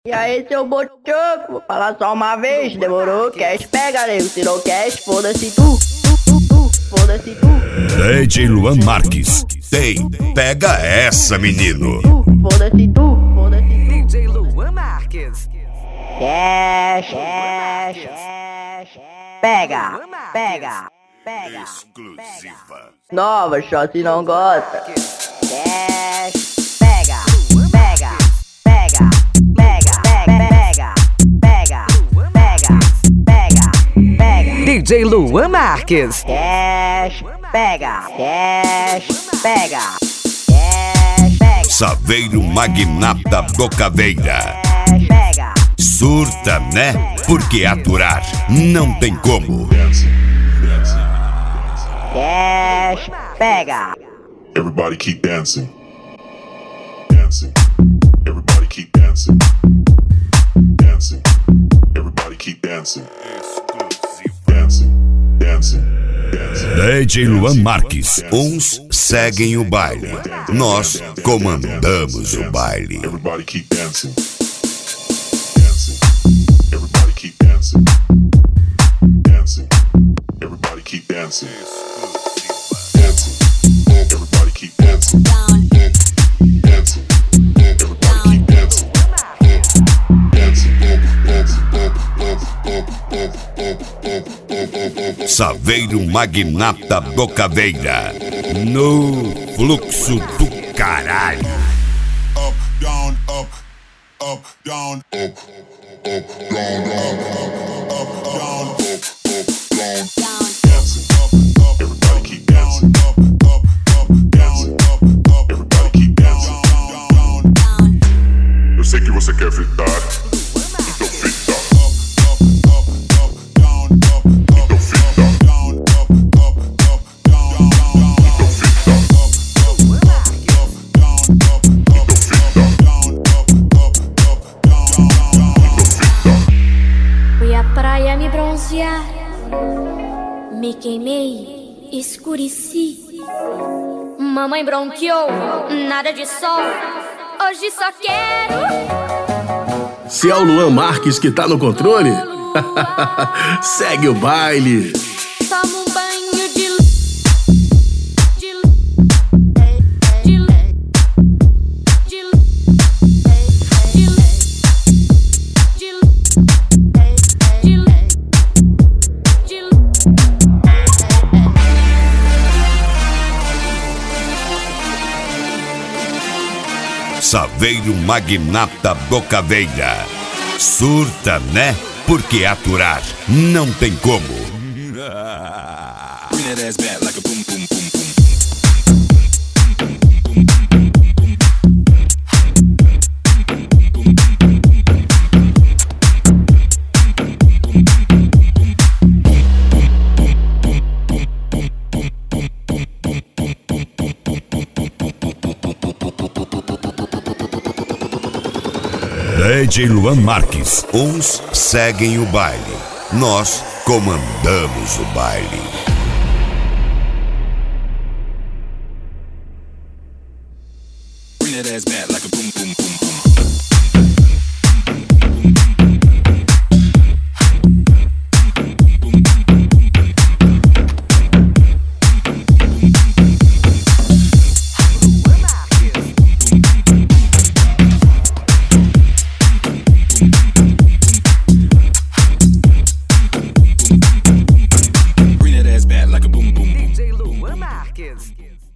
E aí, seu bochoco, vou falar só uma vez, demorou? Cash pega, nego, tirou cash, foda-se tu, foda-se tu. DJ Luan Marques, tem, pega essa, menino. Foda-se tu, foda-se tu. DJ Luan Marques. Cash, pega, pega, pega. Exclusiva. Nova, só se não gosta. Cash, pega, pega, pega, pega, pega, pega, pega, pega, pega. DJ Luan Marques. Cash, pega, cash, pega, cash, pega, Saveiro Magnata Bocaveira. cash, pega. Surta, né? Porque aturar não tem como. Cash, pega. Everybody keep dancing. Dancing. Everybody keep dancing. Dancing. Everybody keep dancing. Dancing. Dancing. Dancing. DJ Luan Marques, uns seguem o baile, nós comandamos o baile. Everybody keep dancing. Dancing. Everybody keep dancing. Dancing. Everybody keep dancing. Dancing. Everybody keep dancing. Dancing. Everybody keep dancing. Dancing. Saveiro Magnata Bocaveira, no fluxo do caralho. Up, down, up, up, down, up, up, down, up, up, down, up, down. Dancing, up, up, everybody keep dancing, up, up, up, dancing, up, up, everybody keep dancing, down, down. Eu sei que você quer fritar, então frita. Up, up, up, up, down, up, então frita. Down, up, up, up, down, então frita. Up, up, up, down, up, então frita. Down, up, up, up, down, então frita. Fui à praia me bronzear, me queimei, escureci. Mamãe bronqueou, nada de sol, hoje só quero. Se é o Luan Marques que tá no controle, segue o baile. Tomo um banho de Saveiro Magnata Bocaveira, surta, né? Porque aturar não tem como. DJ Luan Marques, uns seguem o baile, nós comandamos o baile. DJ Luan Marques.